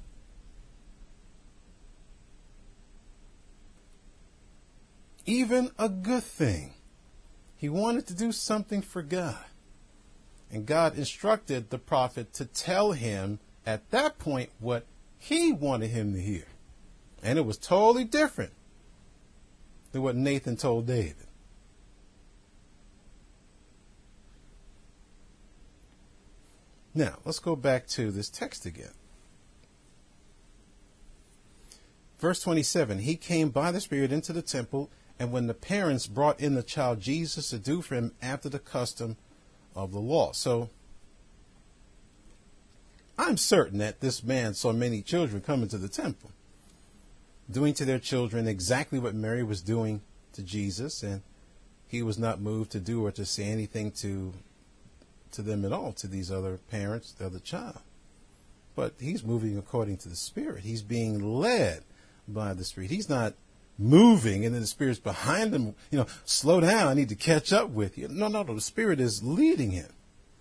Even a good thing. He wanted to do something for God. And God instructed the prophet to tell him at that point what he wanted him to hear. And it was totally different than what Nathan told David. Now, let's go back to this text again. Verse twenty-seven, he came by the Spirit into the temple, and when the parents brought in the child Jesus to do for him after the custom of the law. So, I'm certain that this man saw many children come into the temple, doing to their children exactly what Mary was doing to Jesus, and he was not moved to do or to say anything to to them at all, to these other parents, the other child. But he's moving according to the Spirit. He's being led by the Spirit. He's not moving and then the Spirit's behind him, you know, slow down, I need to catch up with you. No, no, no, the Spirit is leading him.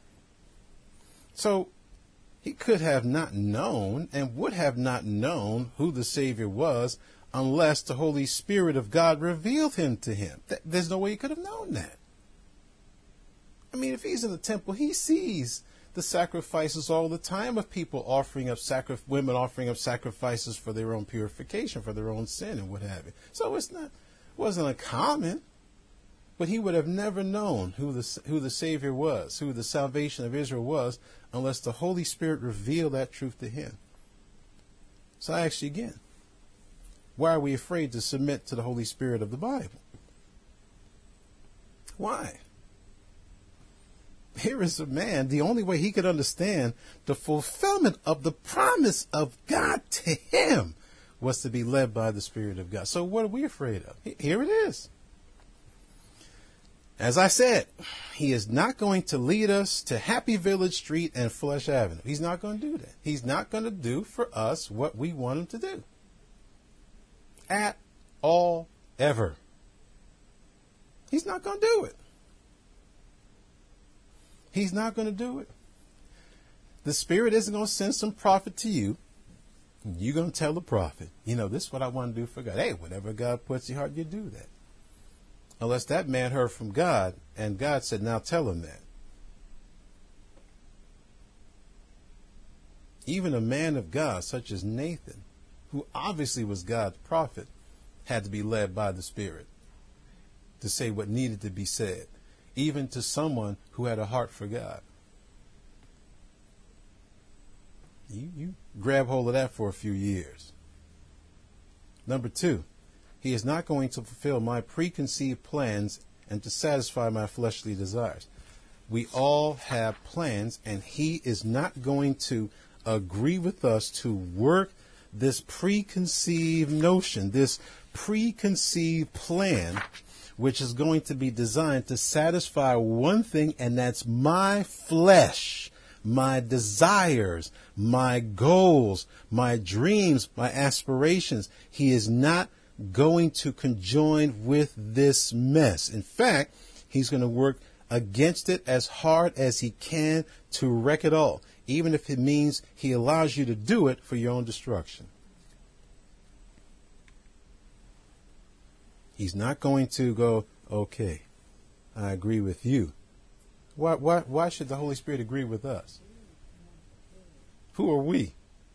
So he could have not known and would have not known who the Savior was unless the Holy Spirit of God revealed him to him. There's no way he could have known that. I mean, if he's in the temple, he sees the sacrifices all the time of people offering up sacri- women offering up sacrifices for their own purification, for their own sin and what have you. So it's not, wasn't uncommon, but he would have never known who the, who the Savior was, who the salvation of Israel was, unless the Holy Spirit revealed that truth to him. So I ask you again, why are we afraid to submit to the Holy Spirit of the Bible? Why? Here is a man, the only way he could understand the fulfillment of the promise of God to him was to be led by the Spirit of God. So what are we afraid of? Here it is. As I said, he is not going to lead us to Happy Village Street and Flush Avenue. He's not going to do that. He's not going to do for us what we want him to do. At all, ever. He's not going to do it. He's not going to do it. The Spirit isn't going to send some prophet to you. You're going to tell the prophet, you know, this is what I want to do for God. Hey, whatever God puts in your heart, you do that. Unless that man heard from God and God said, now tell him that. Even a man of God such as Nathan, who obviously was God's prophet, had to be led by the Spirit to say what needed to be said, even to someone who had a heart for God. You, you grab hold of that for a few years. Number two, he is not going to fulfill my preconceived plans and to satisfy my fleshly desires. We all have plans, and he is not going to agree with us to work this preconceived notion, this preconceived plan, which is going to be designed to satisfy one thing, and that's my flesh, my desires, my goals, my dreams, my aspirations. He is not going to conjoin with this mess. In fact, he's going to work against it as hard as he can to wreck it all, even if it means he allows you to do it for your own destruction. He's not going to go, okay, I agree with you. Why, why, why should the Holy Spirit agree with us? Who are we?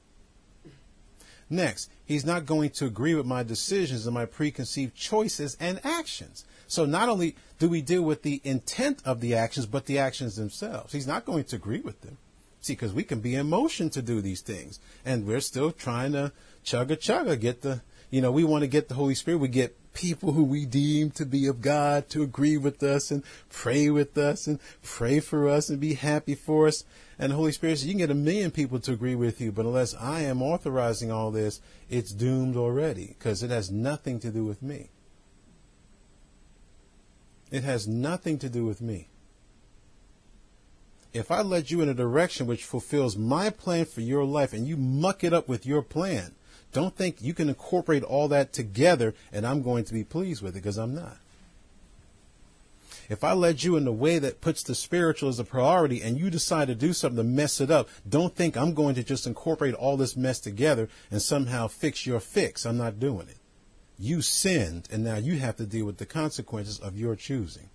Next, he's not going to agree with my decisions and my preconceived choices and actions. So not only do we deal with the intent of the actions, but the actions themselves. He's not going to agree with them. See, because we can be in motion to do these things, and we're still trying to chugga chugga, get the, you know, we want to get the Holy Spirit. We get people who we deem to be of God to agree with us and pray with us and pray for us and be happy for us. And the Holy Spirit says, you can get a million people to agree with you, but unless I am authorizing all this, it's doomed already, because it has nothing to do with me. It has nothing to do with me. If I led you in a direction which fulfills my plan for your life and you muck it up with your plan, don't think you can incorporate all that together and I'm going to be pleased with it, because I'm not. If I led you in a way that puts the spiritual as a priority and you decide to do something to mess it up, don't think I'm going to just incorporate all this mess together and somehow fix your fix. I'm not doing it. You sinned, and now you have to deal with the consequences of your choosing.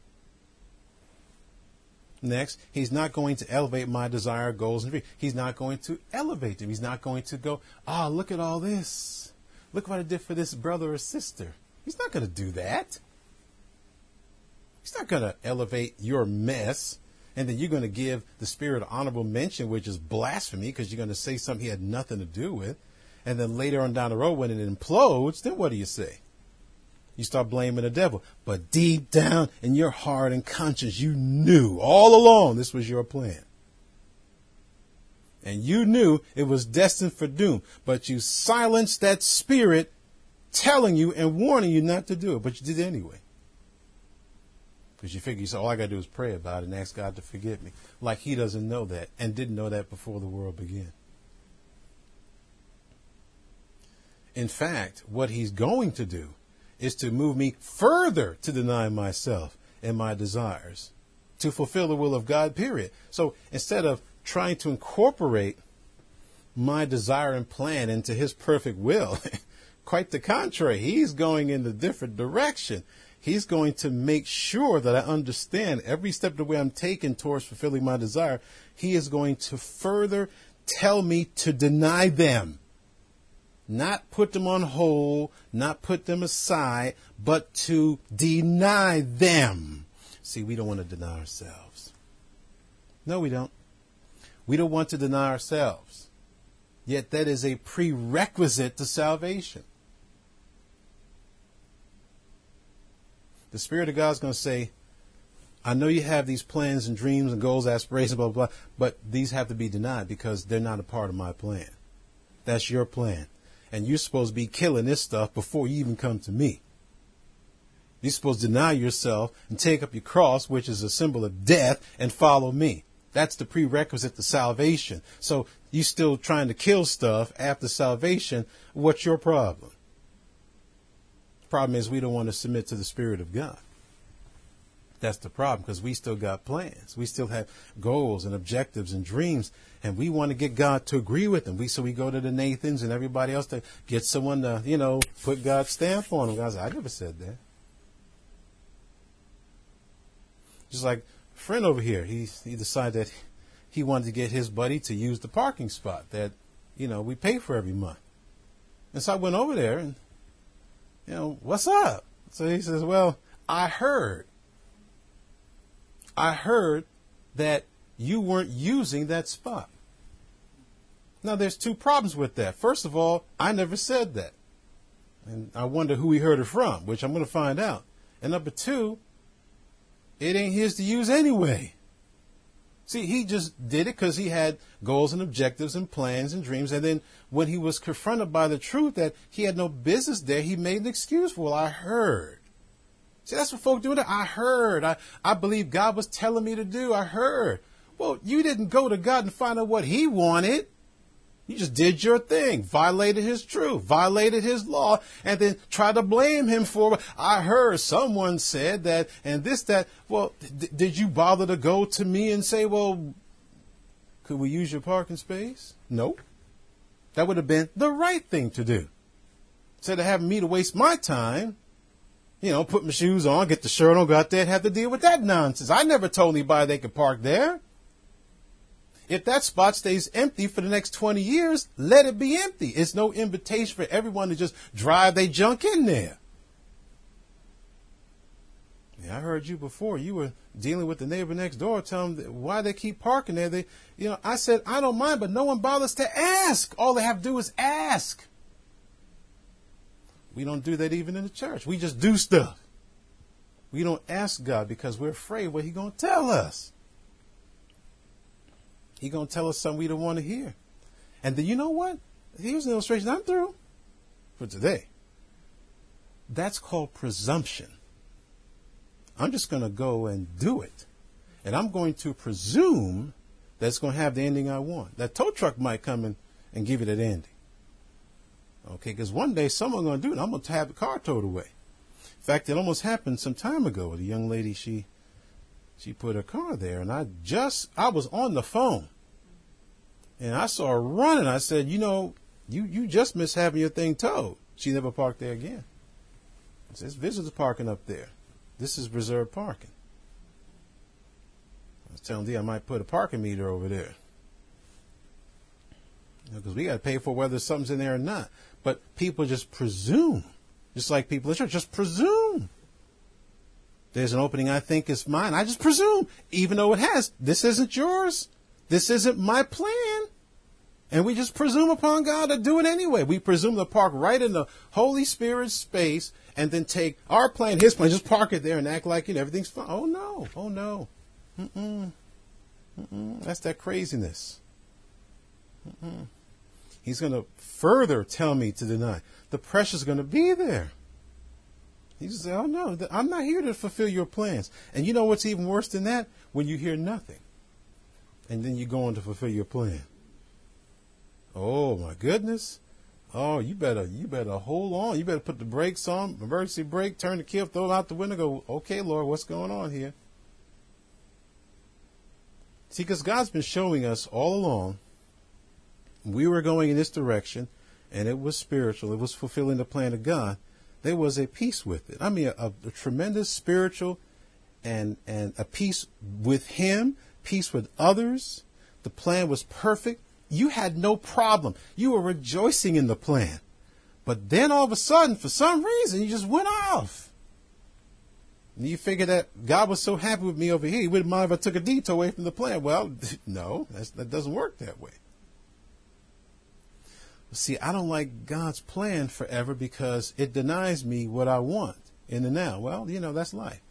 Next, he's not going to elevate my desire, goals, and dreams. He's not going to elevate them. He's not going to go, ah, oh, look at all this. Look what I did for this brother or sister. He's not going to do that. He's not going to elevate your mess, and then you're going to give the Spirit honorable mention, which is blasphemy, because you're going to say something he had nothing to do with. And then later on down the road, when it implodes, then what do you say? You start blaming the devil. But deep down in your heart and conscience, you knew all along this was your plan. And you knew it was destined for doom. But you silenced that spirit telling you and warning you not to do it. But you did it anyway. Because you figure, you said, all I got to do is pray about it and ask God to forgive me. Like he doesn't know that and didn't know that before the world began. In fact, what he's going to do is to move me further to deny myself and my desires to fulfill the will of God, period. So instead of trying to incorporate my desire and plan into his perfect will, quite the contrary, he's going in a different direction. He's going to make sure that I understand every step of the way I'm taking towards fulfilling my desire. He is going to further tell me to deny them. Not put them on hold, not put them aside, but to deny them. See, we don't want to deny ourselves. No, we don't. We don't want to deny ourselves. Yet that is a prerequisite to salvation. The Spirit of God is going to say, I know you have these plans and dreams and goals, aspirations, blah, blah, blah, but these have to be denied because they're not a part of my plan. That's your plan. And you're supposed to be killing this stuff before you even come to me. You're supposed to deny yourself and take up your cross, which is a symbol of death, and follow me. That's the prerequisite to salvation. So you still trying to kill stuff after salvation. What's your problem? The problem is we don't want to submit to the Spirit of God. That's the problem, because we still got plans. We still have goals and objectives and dreams, and we want to get God to agree with them. We so we go to the Nathans and everybody else to get someone to, you know, put God's stamp on them. God's like, I never said that. Just like a friend over here, he he decided that he wanted to get his buddy to use the parking spot that, you know, we pay for every month. And so I went over there and, you know, what's up? So he says, well, I heard. I heard that you weren't using that spot. Now, there's two problems with that. First of all, I never said that. And I wonder who he heard it from, which I'm going to find out. And number two, it ain't his to use anyway. See, he just did it because he had goals and objectives and plans and dreams. And then when he was confronted by the truth that he had no business there, he made an excuse. Well, I heard. See, that's what folk do. I heard. I, I believe God was telling me to do. I heard. Well, you didn't go to God and find out what he wanted. You just did your thing, violated his truth, violated his law, and then tried to blame him for, I heard someone said that, and this, that. Well, d- did you bother to go to me and say, well, could we use your parking space? Nope. That would have been the right thing to do. Instead of having me to waste my time, you know, put my shoes on, get the shirt on, go out there and have to deal with that nonsense. I never told anybody they could park there. If that spot stays empty for the next twenty years, let it be empty. It's no invitation for everyone to just drive their junk in there. Yeah, I heard you before. You were dealing with the neighbor next door, telling them why they keep parking there. They, you know, I said, I don't mind, but no one bothers to ask. All they have to do is ask. We don't do that even in the church. We just do stuff. We don't ask God because we're afraid what he's going to tell us. He's going to tell us something we don't want to hear. And then you know what? Here's an illustration. I'm through for today. That's called presumption. I'm just going to go and do it. And I'm going to presume that it's going to have the ending I want. That tow truck might come in and give it that ending. Okay, because one day someone's going to do it. I'm going to have the car towed away. In fact, it almost happened some time ago with a young lady. She she put her car there, and I just, I was on the phone. And I saw her running. I said, you know, you, you just missed having your thing towed. She never parked there again. I said, there's visitors parking up there. This is reserved parking. I was telling Dee I might put a parking meter over there. Because you know, we got to pay for whether something's in there or not. But people just presume, just like people in church, just presume. There's an opening I think is mine. I just presume, even though it has. This isn't yours. This isn't my plan. And we just presume upon God to do it anyway. We presume to park right in the Holy Spirit's space and then take our plan, his plan, just park it there and act like, you know, everything's fine. Oh, no. Oh, no. Mm-mm. Mm-mm. That's that craziness. Mm-mm. He's going to further tell me to deny. The pressure's going to be there. He's going to say, oh, no, I'm not here to fulfill your plans. And you know what's even worse than that? When you hear nothing. And then you go on to fulfill your plan. Oh, my goodness. Oh, you better you better hold on. You better put the brakes on, emergency brake, turn the key off, throw it out the window, go, okay, Lord, what's going on here? See, because God's been showing us all along, we were going in this direction, and it was spiritual. It was fulfilling the plan of God. there was a peace with it. I mean, a, a tremendous spiritual and, and a peace with him, peace with others. The plan was perfect. You had no problem. You were rejoicing in the plan. But then all of a sudden, for some reason, you just went off. And you figure that God was so happy with me over here, he wouldn't mind if I took a detour away from the plan. Well, no, that's, that doesn't work that way. See, I don't like God's plan forever because it denies me what I want in the now. Well, you know, that's life.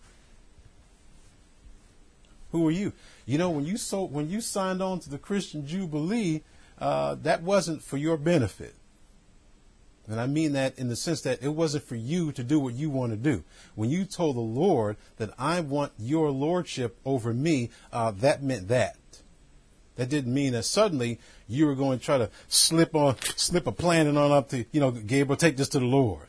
Who are you? You know, when you so when you signed on to the Christian Jubilee, uh, that wasn't for your benefit. And I mean that in the sense that it wasn't for you to do what you want to do. When you told the Lord that I want your lordship over me, uh, that meant that. That didn't mean that suddenly you were going to try to slip on, slip a plan and on up to, you know, Gabriel, take this to the Lord.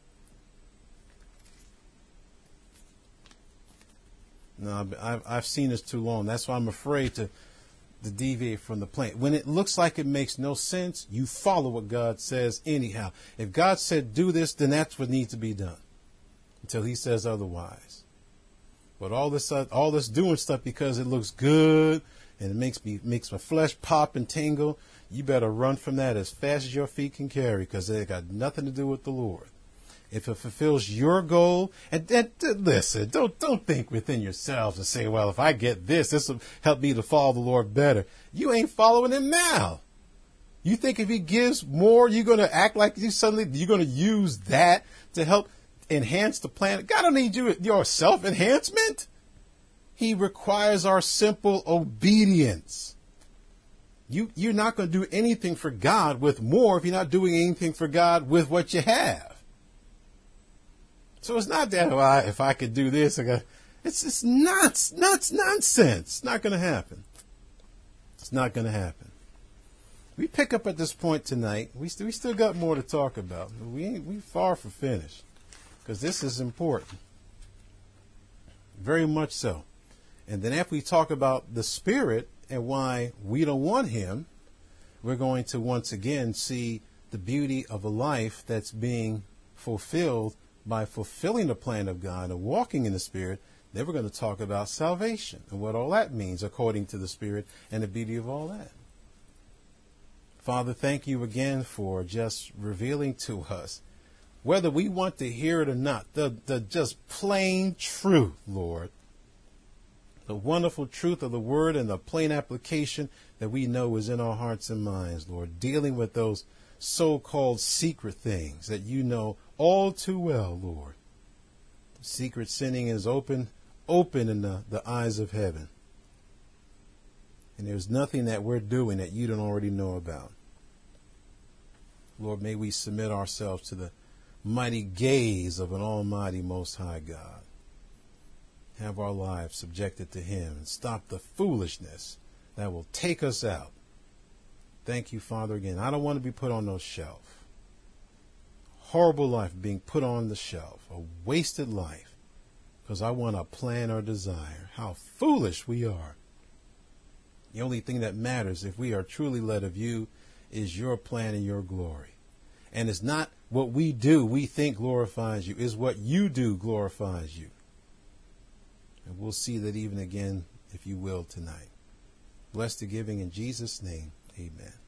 No, I've, I've seen this too long. That's why I'm afraid to, to deviate from the plan. When it looks like it makes no sense, you follow what God says anyhow. If God said do this, then that's what needs to be done until he says otherwise. But all this, uh, all this doing stuff because it looks good, and it makes me makes my flesh pop and tingle, you better run from that as fast as your feet can carry, because it got nothing to do with the Lord. If it fulfills your goal, and, and, and listen, don't don't think within yourselves and say, well, if I get this, this will help me to follow the Lord better. You ain't following him now. You think if he gives more, you're going to act like you suddenly, you're going to use that to help enhance the plan? God don't need you, your self-enhancement. He requires our simple obedience. You, you're not going to do anything for God with more if you're not doing anything for God with what you have. So it's not that, well, I, if I could do this, I got, it's it's nuts, nuts, nonsense. It's not going to happen. It's not going to happen. We pick up at this point tonight. We, st- we still got more to talk about. We ain't, we far from finished, because this is important. Very much so. And then after we talk about the Spirit and why we don't want him, we're going to once again see the beauty of a life that's being fulfilled by fulfilling the plan of God and walking in the Spirit. Then we're going to talk about salvation and what all that means according to the Spirit and the beauty of all that. Father, thank you again for just revealing to us, whether we want to hear it or not, the, the just plain truth, Lord. The wonderful truth of the word and the plain application that we know is in our hearts and minds, Lord, dealing with those so-called secret things that you know all too well, Lord. Secret sinning is open, open in the, the eyes of heaven. And there's nothing that we're doing that you don't already know about. Lord, may we submit ourselves to the mighty gaze of an almighty most high God. Have our lives subjected to him and stop the foolishness that will take us out. Thank you, Father, again. I don't want to be put on no shelf. Horrible life being put on the shelf. A wasted life because I want a plan or desire. How foolish we are. The only thing that matters if we are truly led of you is your plan and your glory. And it's not what we do we think glorifies you. It's what you do glorifies you. And we'll see that even again, if you will, tonight. Bless the giving in Jesus' name. Amen.